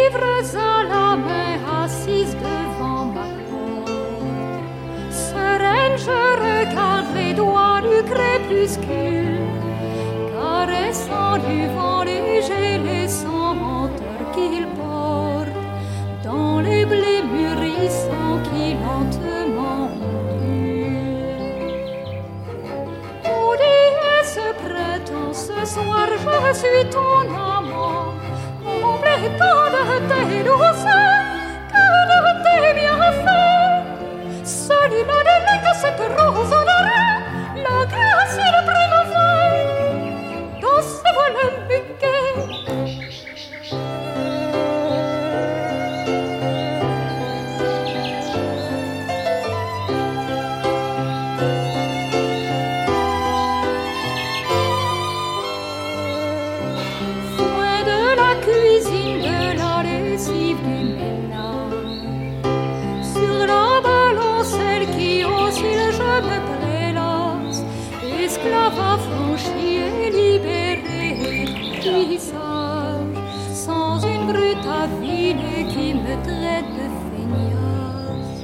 livres à la main, assise devant ma porte. Sereine, je regarde les doigts du crépuscule, caressant du vent léger les senteurs qu'il porte dans les blés mûrissants qui lentement ondulent. Oh, déesse printemps, ce soir je suis ton amant, comblé tant de tes douceurs que de tes bienfaits. Celui-là délègue cette rose dorée, la grâce et le prématin, dans ses voiles buquets. Foin de la cuisine, de la lessive du ménage, sur la balancelle qui oscille, je me prélasse, esclave affranchi et libéré, qui sage, sans une brute affinée qui me traite de feignasse.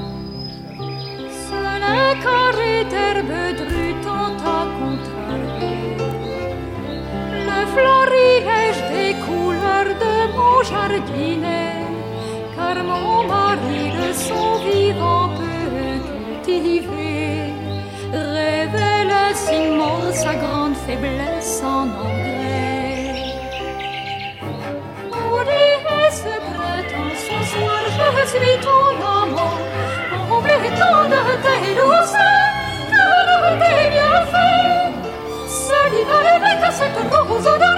Seul un carré d'herbe drue tend à contrarier le florilège des couleurs de mon jardinet, car mon mari de son vivant peu cultivé révèle ainsi mort sa grande faiblesse en engrais. Oh, déesse printemps, ce soir je suis ton amant, comblé tant de tes douceurs que de tes bienfaits. Celui-là avec cette rose odeur